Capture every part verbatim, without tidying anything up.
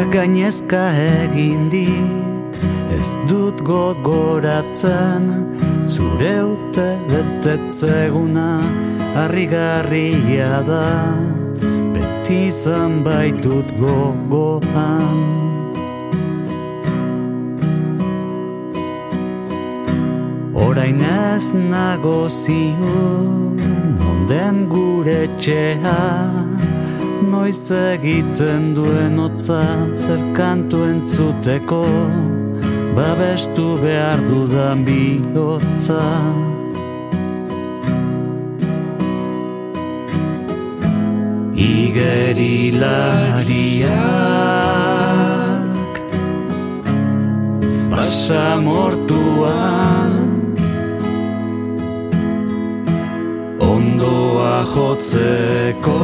Baina gainezka egin dit, ez dut gogoratzen, zure urte betetzeguna harrigarria da, beti izan baitut gogoan. Orain ez nago ziur, nonden gure txea, noiz egiten duen hotza, zer kantu entzuteko, babestu behar dudan bihotza. Igerilariak basamortuan ondoa jotzeko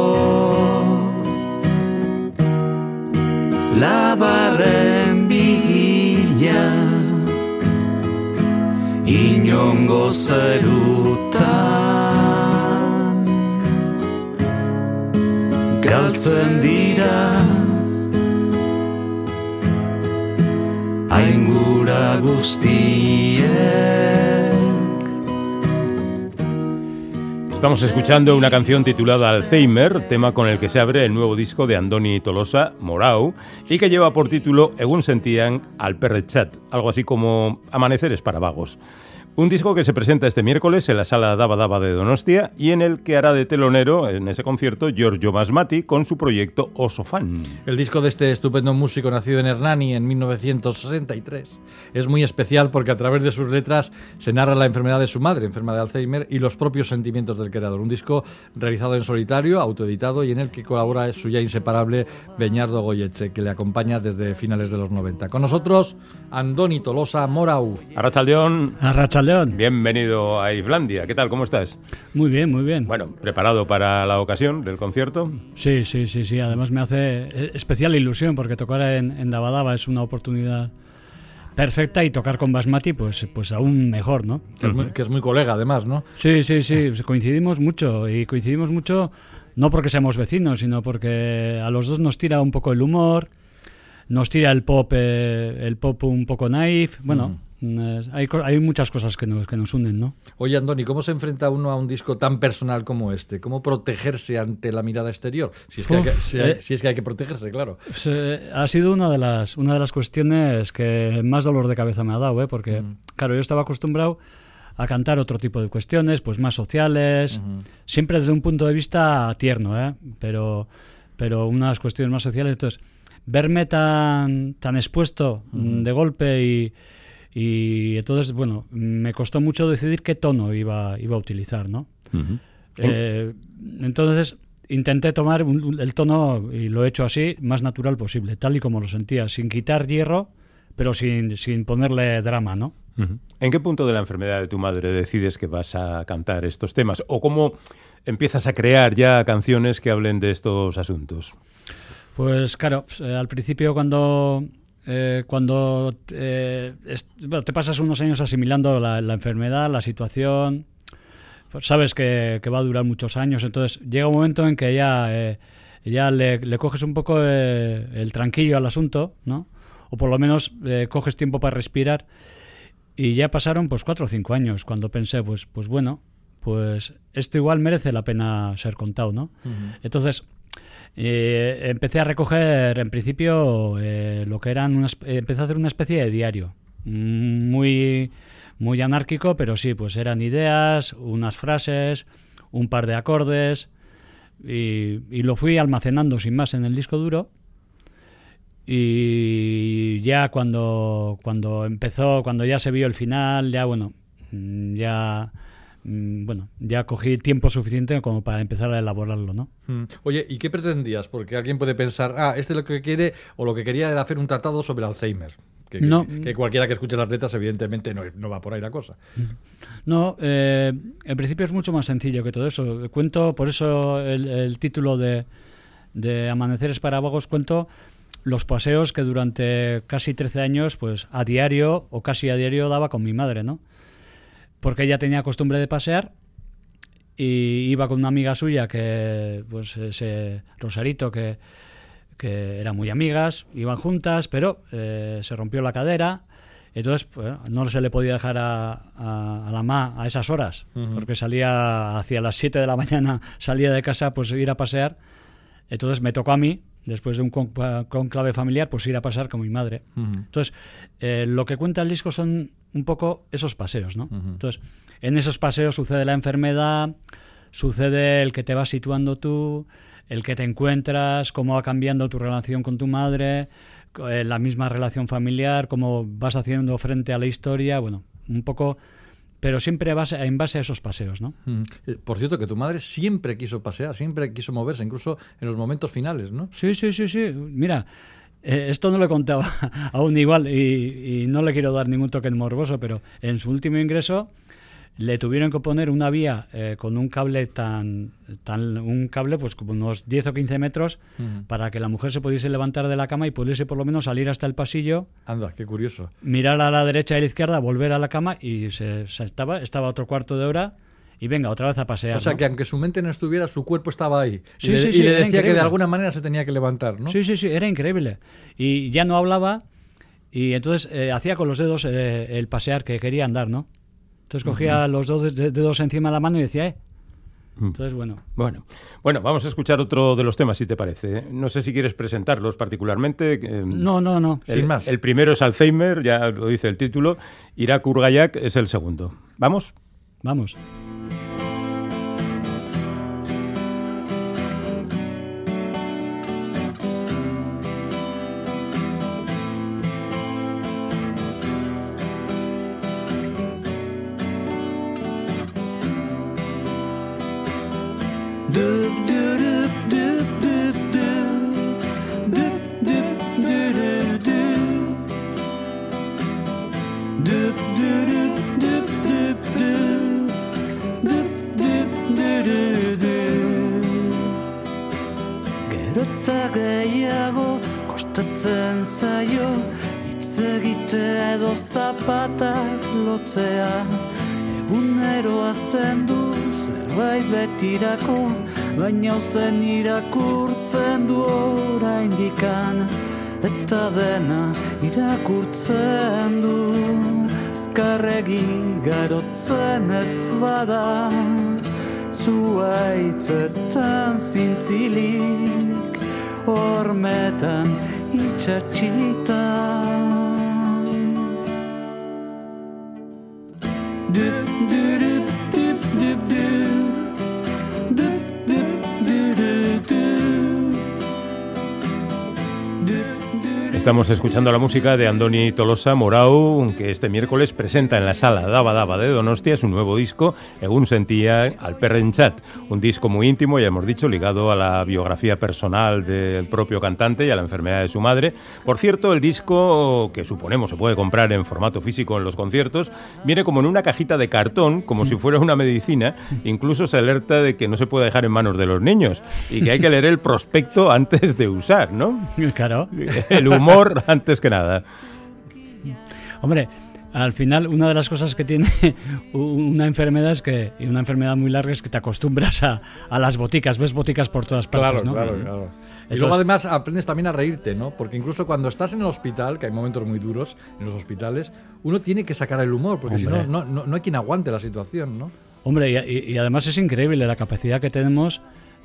labarren bila inongo zerutan galtzen dira aingura guztiek. Estamos escuchando una canción titulada Alzheimer, tema con el que se abre el nuevo disco de Andoni Tolosa, Morau, y que lleva por título Egun sentian alperretxat, algo así como Amaneceres para vagos. Un disco que se presenta este miércoles en la Sala Daba Daba de Donostia y en el que hará de telonero en ese concierto Giorgio Basmati con su proyecto Oso Fan. El disco de este estupendo músico nacido en Hernani en mil novecientos sesenta y tres es muy especial porque a través de sus letras se narra la enfermedad de su madre, enferma de Alzheimer, y los propios sentimientos del creador. Un disco realizado en solitario, autoeditado y en el que colabora su ya inseparable Beñardo Goyeche, que le acompaña desde finales de los noventa. Con nosotros, Andoni Tolosa, Morau. Arratsaldeon. Arratsaldeon. Bienvenido a Islandia. ¿Qué tal? ¿Cómo estás? Muy bien, muy bien. Bueno, ¿preparado para la ocasión del concierto? Sí, sí, sí, sí. Además me hace especial ilusión porque tocar en, en Daba Daba es una oportunidad perfecta y tocar con Basmati pues, pues aún mejor, ¿no? Que es, muy, que es muy colega además, ¿no? Sí, sí, sí. Coincidimos mucho y coincidimos mucho no porque seamos vecinos, sino porque a los dos nos tira un poco el humor, nos tira el pop, eh, el pop un poco naif, bueno... Mm. Hay, hay muchas cosas que nos, que nos unen, ¿no? Oye, Andoni, ¿cómo se enfrenta uno a un disco tan personal como este? ¿Cómo protegerse ante la mirada exterior? Si es que, Uf, hay, que, si hay, eh, si es que hay que protegerse, claro. Pues, eh, ha sido una de las una de las cuestiones que más dolor de cabeza me ha dado, ¿eh? Porque, mm. claro, yo estaba acostumbrado a cantar otro tipo de cuestiones, pues más sociales, uh-huh. siempre desde un punto de vista tierno, ¿eh? Pero, pero unas cuestiones más sociales. Entonces, verme tan, tan expuesto uh-huh. de golpe y... Y entonces, bueno, me costó mucho decidir qué tono iba, iba a utilizar, ¿no? Uh-huh. Eh, entonces, intenté tomar un, el tono, y lo he hecho así, más natural posible, tal y como lo sentía, sin quitar hierro, pero sin, sin ponerle drama, ¿no? Uh-huh. ¿En qué punto de la enfermedad de tu madre decides que vas a cantar estos temas? ¿O cómo empiezas a crear ya canciones que hablen de estos asuntos? Pues, claro, eh, al principio cuando... Eh, cuando eh, es, bueno, te pasas unos años asimilando la, la enfermedad, la situación, pues sabes que, que va a durar muchos años, entonces llega un momento en que ya, eh, ya le, le coges un poco eh, el tranquillo al asunto, ¿no? O por lo menos eh, coges tiempo para respirar, y ya pasaron pues cuatro o cinco años cuando pensé, pues, pues bueno, pues esto igual merece la pena ser contado, ¿no? Uh-huh. Entonces... Eh, empecé a recoger en principio eh, lo que eran unas, eh, empecé a hacer una especie de diario muy muy anárquico, pero sí, pues eran ideas, unas frases, un par de acordes y, y lo fui almacenando sin más en el disco duro. Y ya cuando cuando empezó, cuando ya se vio el final, ya bueno, ya bueno, ya cogí tiempo suficiente como para empezar a elaborarlo, ¿no? Mm. Oye, ¿y qué pretendías? Porque alguien puede pensar, ah, este es lo que quiere, o lo que quería era hacer un tratado sobre Alzheimer. Que, no. que, que cualquiera que escuche las letras, evidentemente, no, no va por ahí la cosa. No, eh, en principio es mucho más sencillo que todo eso. Cuento, por eso el, el título de, de Amaneceres para vagos, cuento los paseos que durante casi trece años, pues a diario o casi a diario daba con mi madre, ¿no? Porque ella tenía costumbre de pasear y iba con una amiga suya que, pues ese Rosarito, que, que eran muy amigas, iban juntas, pero eh, se rompió la cadera. Entonces, pues, no se le podía dejar a, a, a la ma a esas horas, uh-huh. porque salía hacia las siete de la mañana, salía de casa, pues ir a pasear. Entonces me tocó a mí, después de un conclave familiar, pues ir a pasear con mi madre. Uh-huh. Entonces, eh, lo que cuenta el disco son un poco esos paseos, ¿no? Uh-huh. Entonces, en esos paseos sucede la enfermedad, sucede el que te vas situando tú, el que te encuentras, cómo va cambiando tu relación con tu madre, la misma relación familiar, cómo vas haciendo frente a la historia, bueno, un poco, pero siempre base, en base a esos paseos, ¿no? Mm. Por cierto, que tu madre siempre quiso pasear, siempre quiso moverse, incluso en los momentos finales, ¿no? Sí, sí, sí, sí. Mira, eh, esto no lo he contado aún igual y, y no le quiero dar ningún toque morboso, pero en su último ingreso le tuvieron que poner una vía eh, con un cable tan, tan un cable pues como unos diez o quince metros uh-huh. para que la mujer se pudiese levantar de la cama y pudiese por lo menos salir hasta el pasillo. Anda, qué curioso. Mirar a la derecha y a la izquierda, volver a la cama y se, se estaba, estaba otro cuarto de hora y venga, otra vez a pasear. O sea, ¿no? Que aunque su mente no estuviera, su cuerpo estaba ahí. Sí, y le, sí, y sí, le decía increíble. Que de alguna manera se tenía que levantar, ¿no? Sí, sí, sí, era increíble. Y ya no hablaba y entonces eh, hacía con los dedos eh, el pasear que quería andar, ¿no? Entonces cogía uh-huh. los dos dedos encima de la mano y decía, eh. Entonces, bueno. Bueno, bueno, vamos a escuchar otro de los temas, si te parece. ¿eh? No sé si quieres presentarlos particularmente. Eh, no, no, no. El, Sin más. El primero es Alzheimer, ya lo dice el título. Irak Urgayak es el segundo. ¿Vamos? Vamos. Gerota gehiago kostatzen zaio hitz egitea edo zapatak lotzea. Egunero azten du zerbait betirako, baina ozen irakurtzen du oraindikan, eta dena irakurtzen du. Azkarregi garotzen ez bada, zuaitzetan zintzilik, hormetan itxatxilitan. Dup, dup, dup, dup, dup, dup, dup, dup, dup, dup. Estamos escuchando la música de Andoni Tolosa Morau, que este miércoles presenta en la sala Daba Daba de Donostia su nuevo disco, Egun Sentia Alperrentzat, un disco muy íntimo, ya hemos dicho, ligado a la biografía personal del propio cantante y a la enfermedad de su madre. Por cierto, el disco, que suponemos se puede comprar en formato físico en los conciertos, viene como en una cajita de cartón, como si fuera una medicina. Incluso se alerta de que no se puede dejar en manos de los niños y que hay que leer el prospecto antes de usar, ¿no? Claro. El humor antes que nada. Hombre, al final una de las cosas que tiene una enfermedad es que, y una enfermedad muy larga, es que te acostumbras a, a las boticas, ves boticas por todas partes, claro, ¿no? Claro, claro. Entonces, y luego además aprendes también a reírte, ¿no? Porque incluso cuando estás en el hospital, que hay momentos muy duros en los hospitales, uno tiene que sacar el humor, porque si no, no, no, no hay quien aguante la situación, ¿no? Hombre, y, y además es increíble la capacidad que tenemos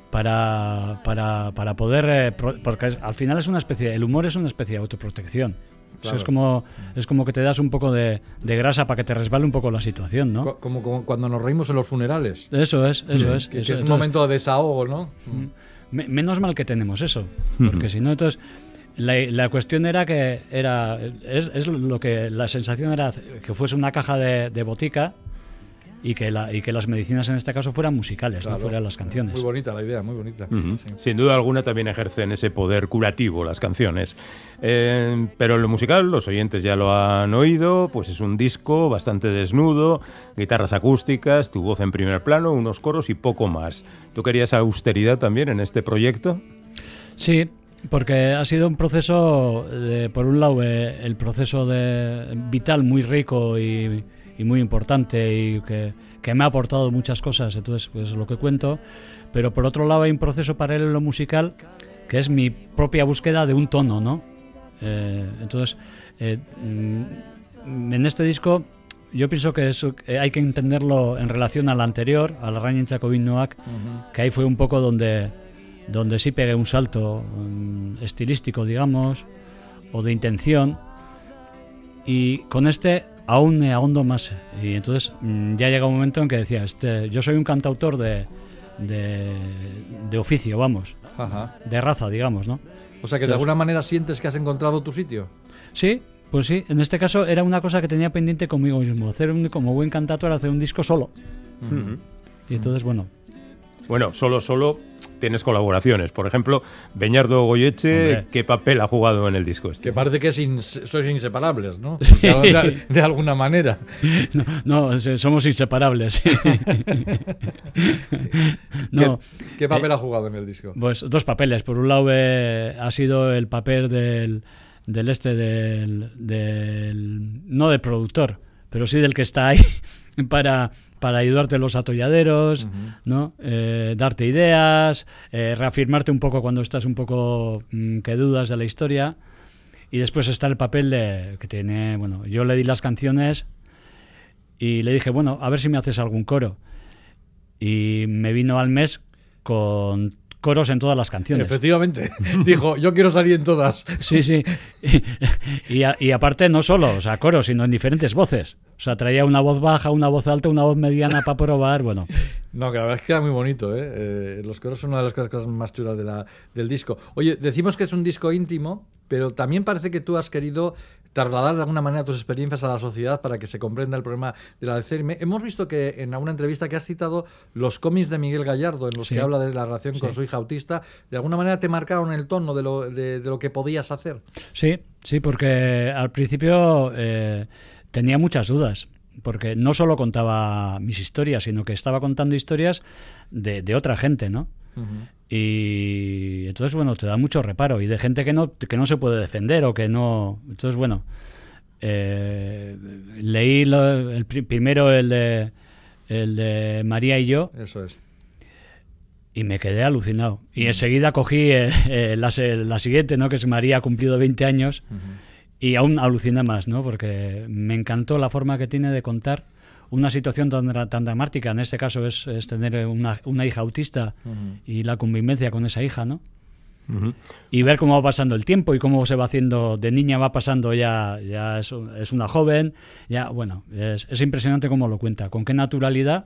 para, para, para poder... Eh, pro, porque es, al final es una especie... El humor es una especie de autoprotección. Claro. O sea, es como es como que te das un poco de, de grasa para que te resbale un poco la situación, ¿no? Como, como cuando nos reímos en los funerales. Eso es, eso sí, es. Que, eso, que es un entonces, momento de desahogo, ¿no? Me, menos mal que tenemos eso, porque uh-huh. si no, entonces... La, la cuestión era que era es, es lo que la sensación era que fuese una caja de, de botica y que, la, y que las medicinas en este caso fueran musicales, claro, no fueran las canciones. Muy bonita la idea, muy bonita. Uh-huh. Sí. Sin duda alguna también ejercen ese poder curativo las canciones. Eh, pero en lo musical, los oyentes ya lo han oído, pues es un disco bastante desnudo, guitarras acústicas, tu voz en primer plano, unos coros y poco más. ¿Tú querías austeridad también en este proyecto? Sí, porque ha sido un proceso, de, por un lado, eh, el proceso de vital muy rico y, y muy importante y que, que me ha aportado muchas cosas, entonces pues lo que cuento, pero por otro lado hay un proceso paralelo musical que es mi propia búsqueda de un tono, ¿no? Eh, entonces, eh, mm, en este disco yo pienso que eso, eh, hay que entenderlo en relación al anterior, a la Rañen Chacobin Noac, uh-huh. que ahí fue un poco donde, donde sí pegué un salto um, estilístico, digamos, o de intención, y con este aún me ahondo más. Y entonces mm, ya llega un momento en que decía, este, yo soy un cantautor de, de, de oficio, vamos, Ajá. de raza, digamos, ¿no? O sea que entonces, de alguna manera sientes que has encontrado tu sitio. Sí, pues sí. En este caso era una cosa que tenía pendiente conmigo mismo, hacer un, como buen cantautor, hacer un disco solo. Uh-huh. Y entonces, bueno... Bueno, solo, solo tienes colaboraciones. Por ejemplo, Beñardo Goyeche, Hombre. ¿qué papel ha jugado en el disco este? Que parece que es in- sois inseparables, ¿no? Sí. De, de, de alguna manera. No, no, somos inseparables. No, ¿Qué, ¿Qué papel eh, ha jugado en el disco? Pues dos papeles. Por un lado eh, ha sido el papel del, del este, del, del... no del productor, pero sí del que está ahí para... para ayudarte en los atolladeros, uh-huh. ¿no? Eh, darte ideas, eh, reafirmarte un poco cuando estás un poco mmm, que dudas de la historia. Y después está el papel de que tiene, bueno, yo le di las canciones y le dije, bueno, a ver si me haces algún coro. Y me vino al mes con coros en todas las canciones. Efectivamente. Dijo, yo quiero salir en todas. Sí, sí. Y, y, a, y aparte no solo, o sea, coros, sino en diferentes voces. O sea, traía una voz baja, una voz alta, una voz mediana para probar, bueno. No, que la verdad es que queda muy bonito, ¿eh? eh los coros son una de las cosas más chulas de la, del disco. Oye, decimos que es un disco íntimo, pero también parece que tú has querido trasladar de alguna manera tus experiencias a la sociedad para que se comprenda el problema del Alzheimer. Hemos visto que en alguna entrevista que has citado los cómics de Miguel Gallardo, en los sí. que habla de la relación sí. con su hija autista, de alguna manera te marcaron el tono de lo, de, de lo que podías hacer. Sí, sí, porque al principio eh, tenía muchas dudas, porque no solo contaba mis historias, sino que estaba contando historias de, de otra gente, ¿no? Uh-huh. Y entonces, bueno, te da mucho reparo y de gente que no, que no se puede defender o que no... Entonces, bueno, eh, leí lo, el pr- primero el de, el de María y yo. Eso es. Y me quedé alucinado. Y enseguida cogí eh, eh, la, la siguiente, ¿no? Que es María ha cumplido veinte años. Uh-huh. Y aún aluciné más, ¿no? Porque me encantó la forma que tiene de contar una situación tan, tan dramática. En este caso es, es tener una, una hija autista uh-huh. y la convivencia con esa hija, ¿no? Uh-huh. Y ver cómo va pasando el tiempo y cómo se va haciendo, de niña va pasando, ya, ya es, es una joven, ya, bueno, es, es impresionante cómo lo cuenta, con qué naturalidad.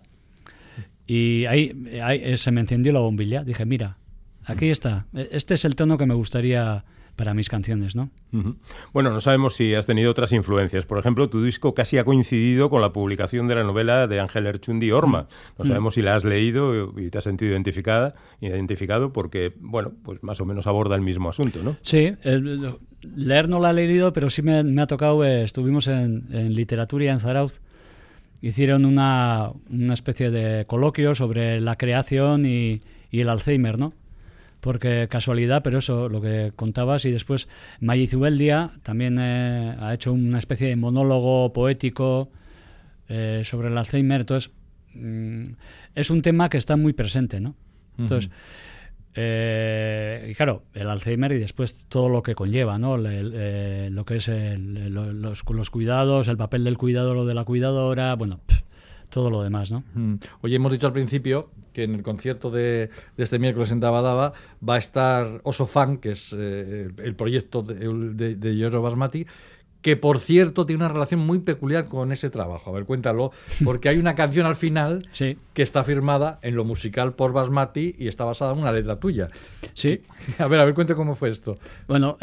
Y ahí, ahí se me encendió la bombilla. Dije, mira, aquí está, este es el tono que me gustaría para mis canciones, ¿no? Uh-huh. Bueno, no sabemos si has tenido otras influencias. Por ejemplo, tu disco casi ha coincidido con la publicación de la novela de Ángel Erchundi, Horma. No sabemos uh-huh. si la has leído y te has sentido identificada, identificado porque, bueno, pues más o menos aborda el mismo asunto, ¿no? Sí, eh, leer no la he leído, pero sí me, me ha tocado, eh, estuvimos en, en Literatura en Zarauz, hicieron una, una especie de coloquio sobre la creación y, y el Alzheimer, ¿no? Porque casualidad, pero eso, lo que contabas, y después Maggi Zubeldia también eh, ha hecho una especie de monólogo poético eh, sobre el Alzheimer, entonces mm, es un tema que está muy presente, ¿no? Entonces, uh-huh. eh, y claro, el Alzheimer y después todo lo que conlleva, ¿no? El, el, eh, lo que es el, los, los cuidados, el papel del cuidador o de la cuidadora, bueno, pff, todo lo demás, ¿no? Oye, hemos dicho al principio que en el concierto de, de este miércoles en Dabadaba va a estar Oso Fan, que es eh, el proyecto de, de, de Giorgio Basmati, que por cierto tiene una relación muy peculiar con ese trabajo. A ver, cuéntalo, porque hay una canción al final sí. que está firmada en lo musical por Basmati y está basada en una letra tuya. Sí. A ver, a ver, cuente cómo fue esto. Bueno,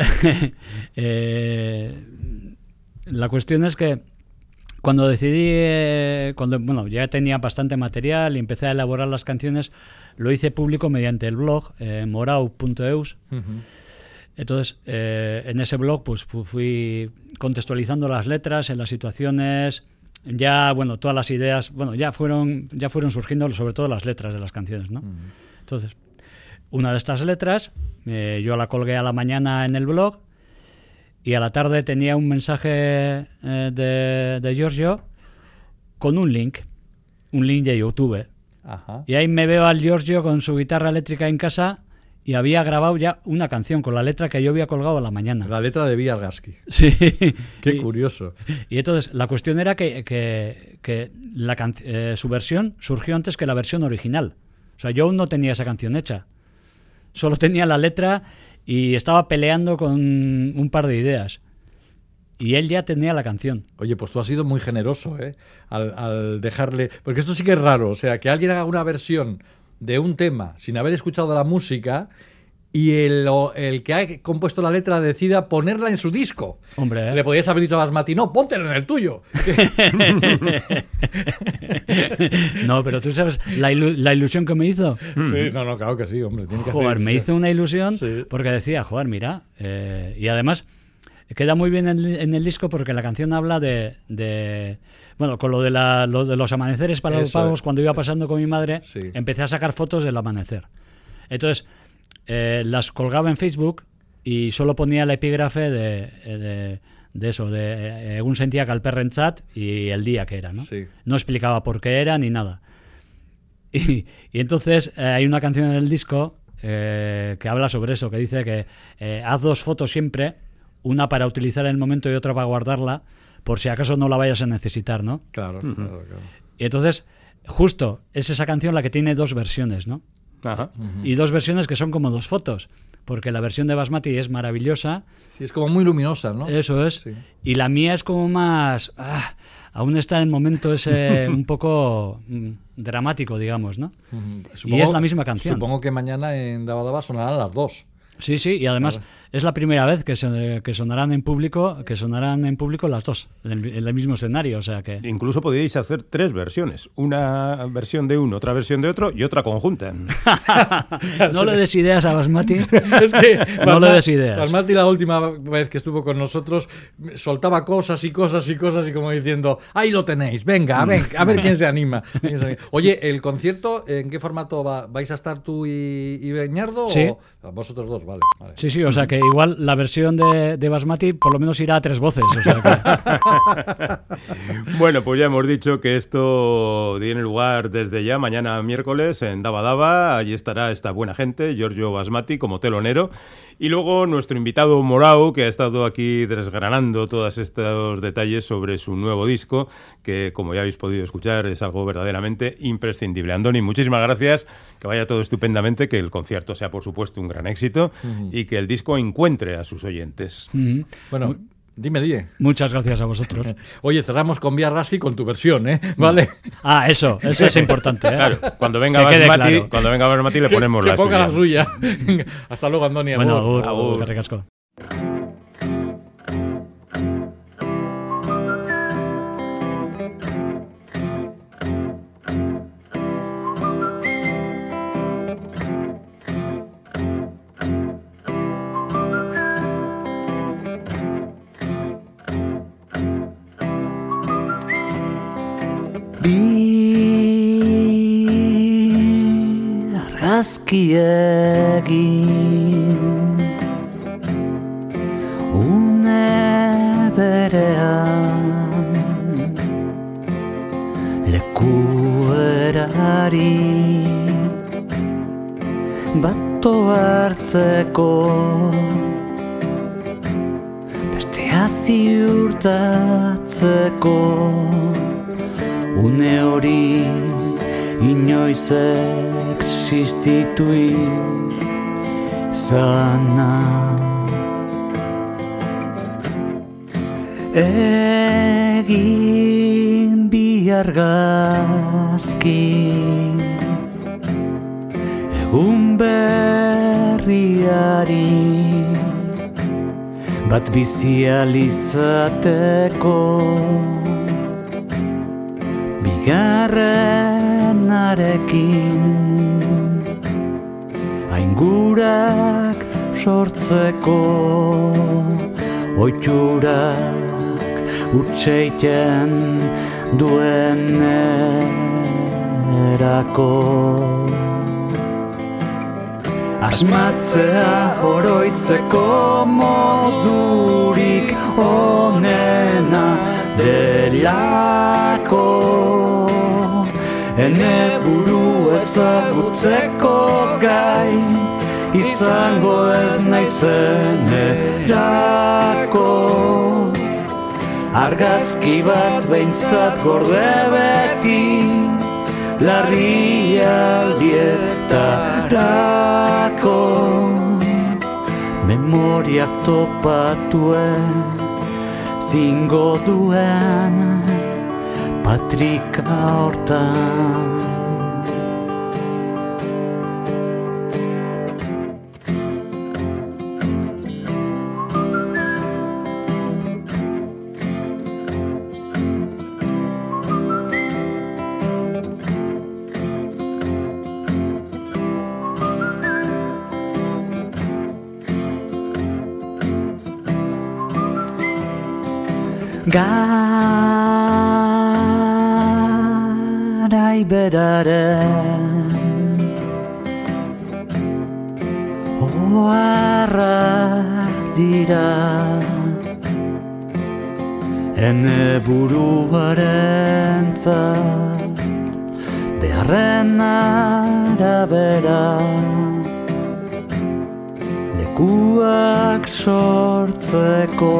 eh, la cuestión es que cuando decidí, eh, cuando bueno, ya tenía bastante material y empecé a elaborar las canciones, lo hice público mediante el blog eh, morau punto eus. Uh-huh. Entonces, eh, en ese blog pues fui contextualizando las letras en las situaciones, ya, bueno, todas las ideas, bueno, ya fueron, ya fueron surgiendo sobre todo las letras de las canciones, ¿no? Uh-huh. Entonces, una de estas letras, eh, yo la colgué a la mañana en el blog, y a la tarde tenía un mensaje eh, de, de Giorgio con un link, un link de YouTube. Ajá. Y ahí me veo al Giorgio con su guitarra eléctrica en casa y había grabado ya una canción con la letra que yo había colgado a la mañana. La letra de Villagasqui. Sí. Qué y, curioso. Y entonces la cuestión era que, que, que la can- eh, su versión surgió antes que la versión original. O sea, yo aún no tenía esa canción hecha. Solo tenía la letra y estaba peleando con un par de ideas. Y él ya tenía la canción. Oye, pues tú has sido muy generoso, ¿eh? Al, al dejarle... Porque esto sí que es raro. O sea, que alguien haga una versión de un tema sin haber escuchado la música y el, el que ha compuesto la letra decida ponerla en su disco. Hombre, ¿eh? Le podías haber dicho a Basmati, no, póntela en el tuyo. No, pero tú sabes la, ilu- la ilusión que me hizo. Sí, no, no, claro que sí, hombre. Tiene que Joder, hacer me ilusión. hizo una ilusión Sí. porque decía, joder, mira, eh, y además queda muy bien en, en el disco porque la canción habla de, de bueno, con lo de, la, lo de los amaneceres para los Eso pavos, es. cuando iba pasando con mi madre, Sí. empecé a sacar fotos del amanecer. Entonces, eh, las colgaba en Facebook y solo ponía el epígrafe de, de, de eso, de eh, un sentía que al perrentzat y el día que era, ¿no? Sí. No explicaba por qué era ni nada. Y, y entonces eh, hay una canción en el disco eh, que habla sobre eso, que dice que eh, haz dos fotos siempre, una para utilizar en el momento y otra para guardarla, por si acaso no la vayas a necesitar, ¿no? Claro, uh-huh. claro, claro. Y entonces, justo, es esa canción la que tiene dos versiones, ¿no? Ajá. Uh-huh. Y dos versiones que son como dos fotos, porque la versión de Basmati es maravillosa. Sí, es como muy luminosa, ¿no? Eso es. Sí. Y la mía es como más... Ah, aún está en el momento ese un poco mm, dramático, digamos, ¿no? Uh-huh. Y Supongo, es la misma canción. Supongo que mañana en Daba Daba sonarán las dos. Sí, sí, y además Claro. es la primera vez que, se, que sonarán en público, que sonarán en público las dos, en el, en el mismo escenario, o sea que... Incluso podíais hacer tres versiones. Una versión de uno, otra versión de otro y otra conjunta. No le des ideas a Basmati. Es que No le des ideas. Basmati la última vez que estuvo con nosotros soltaba cosas y cosas y cosas y como diciendo, ahí lo tenéis, venga, a ver, a ver quién se anima. ¿Quién se anima? Oye, ¿el concierto en qué formato va? ¿Vais a estar tú y, y Beñardo? Sí. O vosotros dos, vale, vale. Sí, sí, o sea que igual la versión de, de Basmati por lo menos irá a tres voces, o sea que... Bueno, pues ya hemos dicho que esto tiene lugar desde ya, mañana miércoles en Daba Daba. Allí estará esta buena gente, Giorgio Basmati como telonero. Y luego nuestro invitado Morao, que ha estado aquí desgranando todos estos detalles sobre su nuevo disco, que como ya habéis podido escuchar es algo verdaderamente imprescindible. Andoni, muchísimas gracias, que vaya todo estupendamente, que el concierto sea por supuesto un gran éxito uh-huh. y que el disco encuentre a sus oyentes. Uh-huh. Bueno, dime, dime. Muchas gracias a vosotros. Oye, cerramos con Villagasqui con tu versión, ¿eh? Vale. Ah, eso, eso es importante, ¿eh? Claro, cuando venga Que quede Basmati, claro. cuando venga Basmati le Que- ponemos que la ponga suya. la suya. Hasta luego, Andoni. Bueno, agur. agur, Agur. eskerrik asko. Bi argazki egin une berean leku erari bato hartzeko bestea ziurtatzeko une hori inoiz existitu izana. Egin bi argazki egun berriari bat bizi ahal izateko bigarrenarekin aingurak sortzeko oiturak utseiten duenerako asmatzea oroitzeko modurik onena delako ene buru ezagutzeko gai izango ez naizen erako. Argazki bat behintzat gorde beti, larrialdietarako. Memoriak topatuen, zingo duen, patrika hortan. Garai beraren oharrak dira, ene buruarentzat beharren arabera, lekuak sortzeko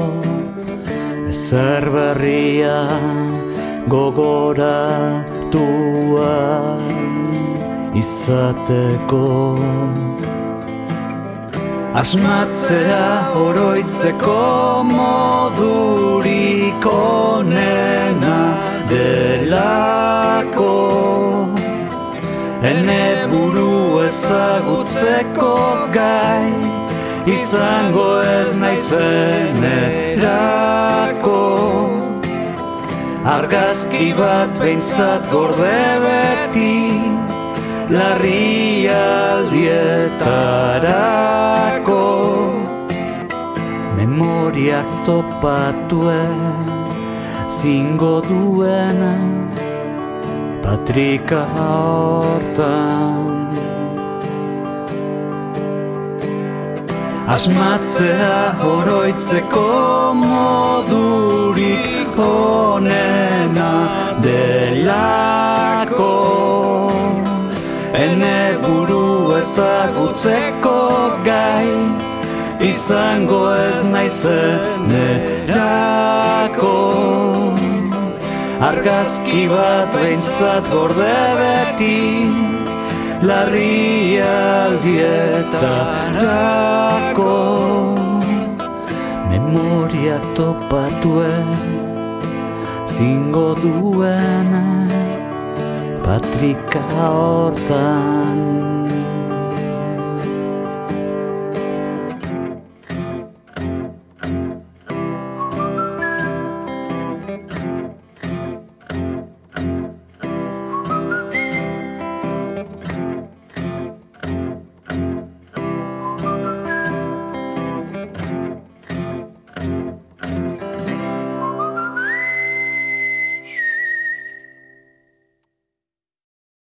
ezer berria gogoratua izateko. Asmatzea oroitzeko modurik onena delako, ene buru ezagutzeko gai, izango ez naizen erako. Argazki bat behintzat gorde beti, larrialdietarako. Memoriak topatuen, zingo duena, patrika hortan. Asmatzea oroitzeko modurik onena delako, ene buru ezagutzeko gai, izango ez naizen erako. Argazki bat behintzat gorde beti, larrialdietarako. Memoriak topatuen, zingo duen, patrika hortan.